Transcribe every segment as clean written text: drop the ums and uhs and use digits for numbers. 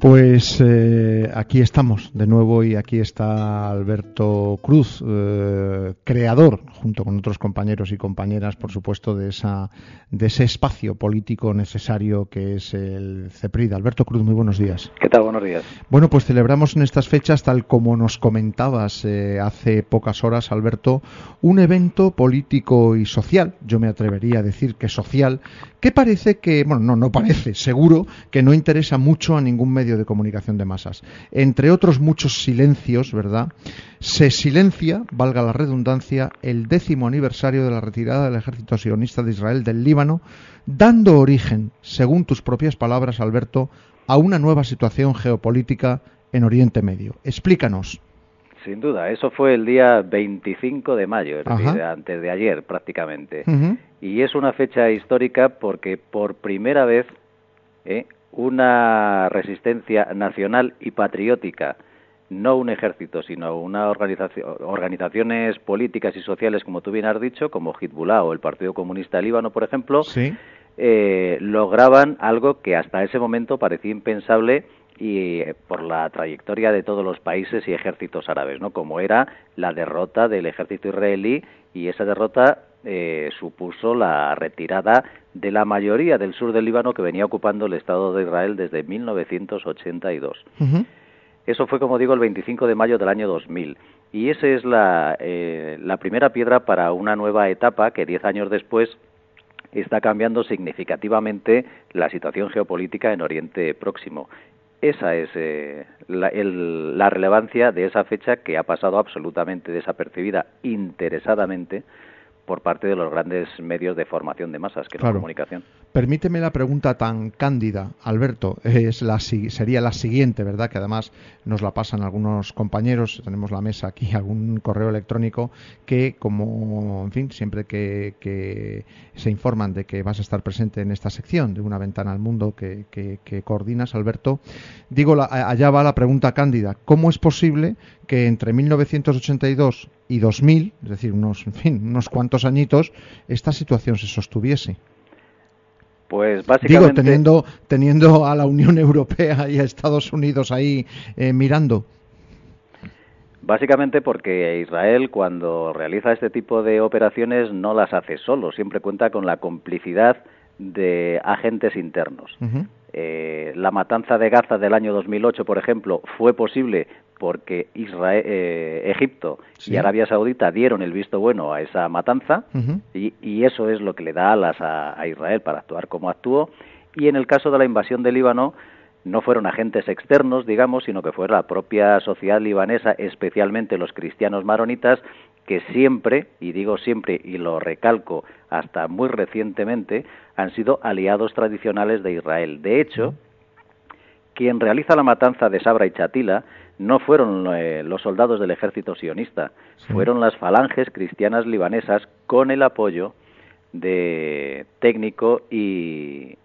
Pues aquí estamos de nuevo y aquí está Alberto Cruz, creador, junto con otros compañeros y compañeras, por supuesto, de ese espacio político necesario que es el CEPRID. Alberto Cruz, muy buenos días. ¿Qué tal? Buenos días. Bueno, pues celebramos en estas fechas, tal como nos comentabas hace pocas horas, Alberto, un evento político y social, yo me atrevería a decir que social, que parece que, bueno, no parece, seguro que no interesa mucho a ningún medio de comunicación de masas. Entre otros muchos silencios, ¿verdad? Se silencia, valga la redundancia, el 10º aniversario de la retirada del ejército sionista de Israel del Líbano, dando origen, según tus propias palabras, Alberto, a una nueva situación geopolítica en Oriente Medio. Explícanos. Sin duda, eso fue el día 25 de mayo, es decir, antes de ayer prácticamente. Y es una fecha histórica porque por primera vez una resistencia nacional y patriótica, no un ejército, sino una organizaciones políticas y sociales, como tú bien has dicho, como Hezbollah o el Partido Comunista del Líbano, por ejemplo, ¿sí? Lograban algo que hasta ese momento parecía impensable y por la trayectoria de todos los países y ejércitos árabes, ¿no? Como era la derrota del ejército israelí, y esa derrota supuso la retirada de la mayoría del sur del Líbano, que venía ocupando el Estado de Israel desde 1982. Eso fue, como digo, el 25 de mayo del año 2000. Y esa es la primera piedra para una nueva etapa que 10 años después está cambiando significativamente la situación geopolítica en Oriente Próximo. Esa es la relevancia de esa fecha, que ha pasado absolutamente desapercibida, interesadamente, por parte de los grandes medios de formación de masas, que es la comunicación. Permíteme la pregunta tan cándida, Alberto, sería la siguiente, ¿verdad? Que además nos la pasan algunos compañeros, tenemos la mesa aquí, algún correo electrónico, que como, en fin, siempre que se informan de que vas a estar presente en esta sección de Una Ventana al Mundo que coordinas, Alberto, digo, allá va la pregunta cándida: ¿cómo es posible que entre 1982 y 2000, es decir, unos cuantos añitos, esta situación se sostuviese? Pues básicamente... Digo, teniendo a la Unión Europea y a Estados Unidos ahí mirando. Básicamente porque Israel, cuando realiza este tipo de operaciones, no las hace solo, siempre cuenta con la complicidad de agentes internos. La matanza de Gaza del año 2008, por ejemplo, fue posible porque Egipto y Arabia Saudita dieron el visto bueno a esa matanza, y eso es lo que le da alas a Israel para actuar como actuó. Y en el caso de la invasión de Líbano, no fueron agentes externos, digamos, sino que fue la propia sociedad libanesa, especialmente los cristianos maronitas, que siempre, y digo siempre y lo recalco hasta muy recientemente, han sido aliados tradicionales de Israel. De hecho, quien realiza la matanza de Sabra y Chatila no fueron los soldados del ejército sionista, fueron las falanges cristianas libanesas, con el apoyo de técnico y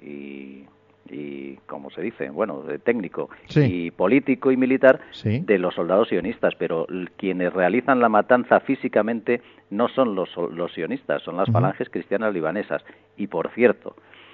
¿cómo se dice? Bueno, de técnico y político y militar de los soldados sionistas, pero quienes realizan la matanza físicamente no son los sionistas, son las falanges cristianas libanesas. Y por cierto,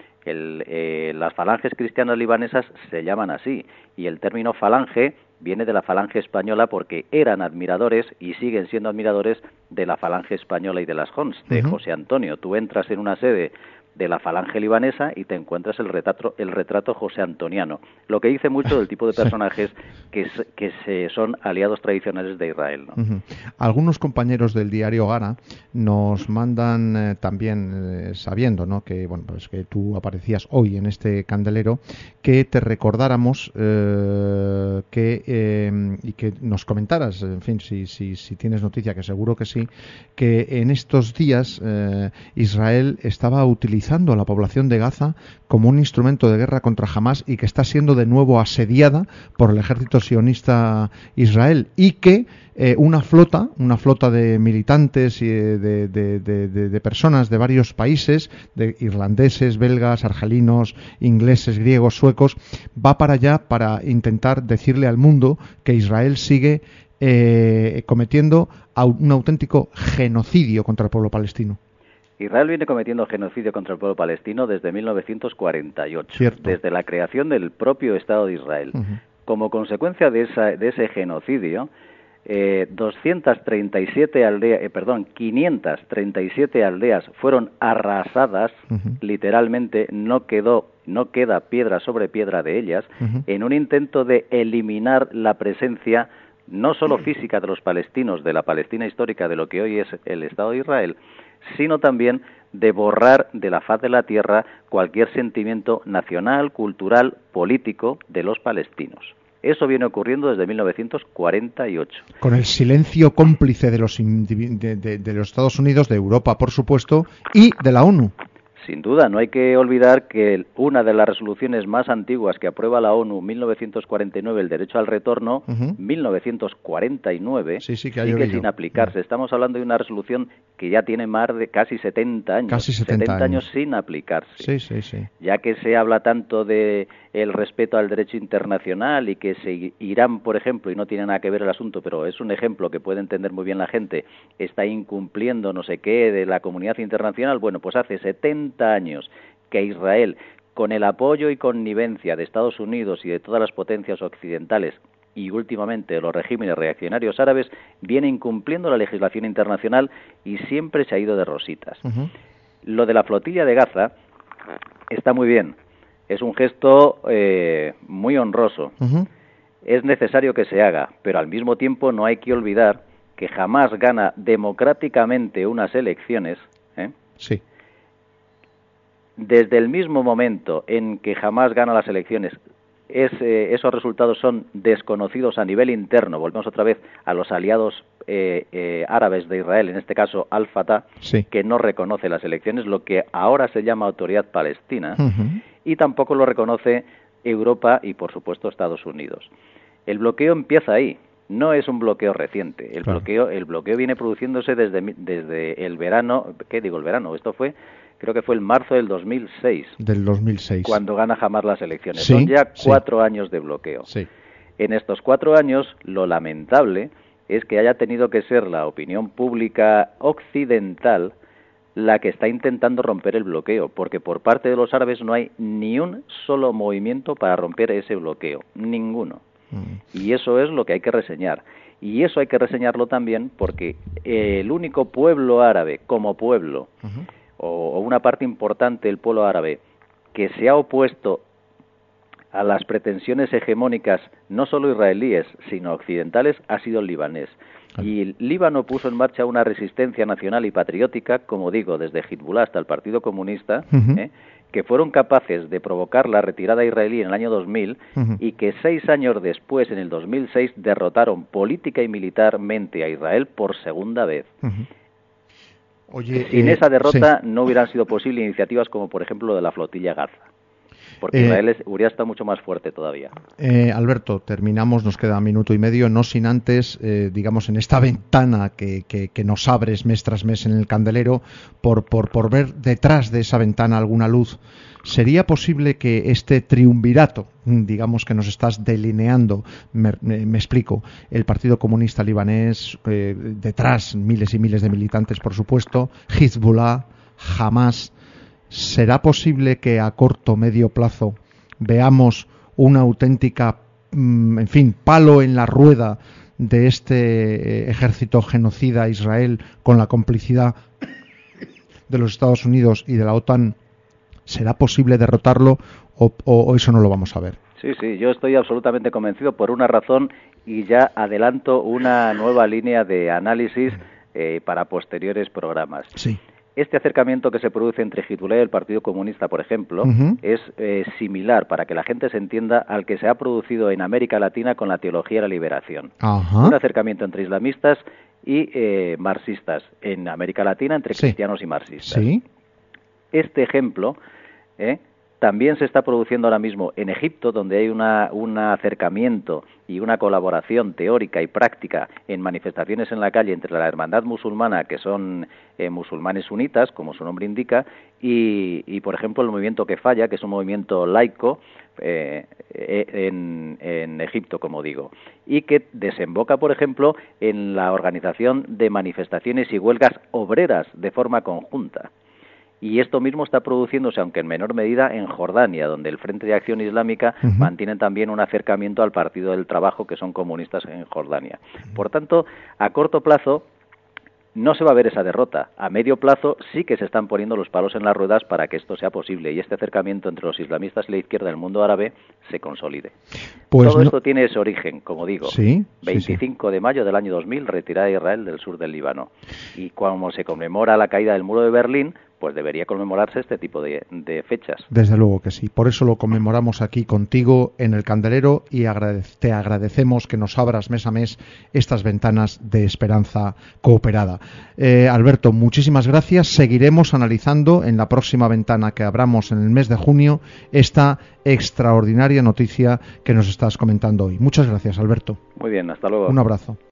las falanges cristianas libanesas se llaman así, y el término falange viene de la falange española, porque eran admiradores y siguen siendo admiradores de la falange española y de las Hons, de José Antonio. Tú entras en una sede de la falange libanesa y te encuentras el retrato José Antoniano, lo que dice mucho del tipo de personajes que son aliados tradicionales de Israel, ¿no? Algunos compañeros del diario Gara nos mandan también, sabiendo, ¿no?, que bueno, pues que tú aparecías hoy en este candelero, que te recordáramos y que nos comentaras, en fin, si tienes noticia, que seguro que sí, que en estos días Israel estaba utilizando a la población de Gaza como un instrumento de guerra contra Hamás, y que está siendo de nuevo asediada por el ejército sionista Israel, y que una flota de militantes y de personas de varios países, de irlandeses, belgas, argelinos, ingleses, griegos, suecos, va para allá para intentar decirle al mundo que Israel sigue cometiendo un auténtico genocidio contra el pueblo palestino. Israel viene cometiendo genocidio contra el pueblo palestino desde 1948, Cierto. desde la creación del propio Estado de Israel. Como consecuencia de ese genocidio, 537 aldeas fueron arrasadas, literalmente no queda piedra sobre piedra de ellas, en un intento de eliminar la presencia no solo física de los palestinos, de la Palestina histórica, de lo que hoy es el Estado de Israel, sino también de borrar de la faz de la tierra cualquier sentimiento nacional, cultural, político de los palestinos. Eso viene ocurriendo desde 1948. Con el silencio cómplice de los Estados Unidos, de Europa, por supuesto, y de la ONU. Sin duda, no hay que olvidar que una de las resoluciones más antiguas que aprueba la ONU, 1949, el derecho al retorno, 1949, sigue sin aplicarse. Estamos hablando de una resolución que ya tiene más de casi 70 años. Casi 70 años sin aplicarse. Sí. Ya que se habla tanto de el respeto al derecho internacional y que Irán, por ejemplo, y no tiene nada que ver el asunto, pero es un ejemplo que puede entender muy bien la gente, está incumpliendo no sé qué de la comunidad internacional. Bueno, pues hace 70 años que Israel, con el apoyo y connivencia de Estados Unidos y de todas las potencias occidentales y últimamente los regímenes reaccionarios árabes, viene incumpliendo la legislación internacional y siempre se ha ido de rositas. Lo de la flotilla de Gaza está muy bien, es un gesto muy honroso, es necesario que se haga, pero al mismo tiempo no hay que olvidar que jamás gana democráticamente unas elecciones, Sí. Desde el mismo momento en que jamás gana las elecciones, esos resultados son desconocidos a nivel interno. Volvemos otra vez a los aliados árabes de Israel, en este caso Al-Fatah, que no reconoce las elecciones, lo que ahora se llama Autoridad Palestina, y tampoco lo reconoce Europa y, por supuesto, Estados Unidos. El bloqueo empieza ahí. No es un bloqueo reciente. El bloqueo viene produciéndose desde el verano. ¿Qué digo el verano? Esto fue, creo que fue el marzo del 2006. Del 2006. Cuando gana Hamás las elecciones. Son ya 4 años de bloqueo. Sí. En estos 4 años, lo lamentable es que haya tenido que ser la opinión pública occidental la que está intentando romper el bloqueo, porque por parte de los árabes no hay ni un solo movimiento para romper ese bloqueo. Ninguno. Y eso es lo que hay que reseñar. Y eso hay que reseñarlo también porque el único pueblo árabe, como pueblo, o una parte importante del pueblo árabe, que se ha opuesto a las pretensiones hegemónicas, no solo israelíes, sino occidentales, ha sido el libanés. Y el Líbano puso en marcha una resistencia nacional y patriótica, como digo, desde Hezbollah hasta el Partido Comunista, que fueron capaces de provocar la retirada israelí en el año 2000 y que 6 años después, en el 2006, derrotaron política y militarmente a Israel por segunda vez. Oye, sin esa derrota no hubieran sido posibles iniciativas como, por ejemplo, lo de la flotilla Gaza. Porque Israel hubiera estado mucho más fuerte todavía. Alberto, terminamos, nos queda 1 minuto y medio, no sin antes, digamos, en esta ventana que nos abres mes tras mes en el candelero, por ver detrás de esa ventana alguna luz. ¿Sería posible que este triunvirato, digamos, que nos estás delineando, me explico, el Partido Comunista Libanés, detrás miles y miles de militantes, por supuesto, Hezbollah, Hamás, ¿será posible que a corto o medio plazo veamos una auténtica, en fin, palo en la rueda de este ejército genocida a Israel con la complicidad de los Estados Unidos y de la OTAN? ¿Será posible derrotarlo o eso no lo vamos a ver? Sí, yo estoy absolutamente convencido por una razón y ya adelanto una nueva línea de análisis para posteriores programas. Sí. Este acercamiento que se produce entre Hezbollah y el Partido Comunista, por ejemplo, es similar, para que la gente se entienda, al que se ha producido en América Latina con la teología de la liberación. Un acercamiento entre islamistas y marxistas en América Latina, entre cristianos y marxistas. Sí. Este ejemplo también se está produciendo ahora mismo en Egipto, donde hay un acercamiento y una colaboración teórica y práctica en manifestaciones en la calle entre la hermandad musulmana, que son musulmanes sunitas, como su nombre indica, y por ejemplo el movimiento Kefaya, que es un movimiento laico en Egipto, como digo, y que desemboca, por ejemplo, en la organización de manifestaciones y huelgas obreras de forma conjunta. Y esto mismo está produciéndose, aunque en menor medida, en Jordania, donde el Frente de Acción Islámica mantiene también un acercamiento al Partido del Trabajo, que son comunistas en Jordania. Por tanto, a corto plazo no se va a ver esa derrota. A medio plazo sí que se están poniendo los palos en las ruedas para que esto sea posible y este acercamiento entre los islamistas y la izquierda del mundo árabe se consolide. Pues todo esto tiene ese origen, como digo. Sí, 25 de mayo del año 2000, retirada de Israel del sur del Líbano. Y cuando se conmemora la caída del muro de Berlín, pues debería conmemorarse este tipo de fechas. Desde luego que sí. Por eso lo conmemoramos aquí contigo en el Candelero y te agradecemos que nos abras mes a mes estas ventanas de esperanza cooperada. Alberto, muchísimas gracias. Seguiremos analizando en la próxima ventana que abramos en el mes de junio esta extraordinaria noticia que nos estás comentando hoy. Muchas gracias, Alberto. Muy bien, hasta luego. Un abrazo.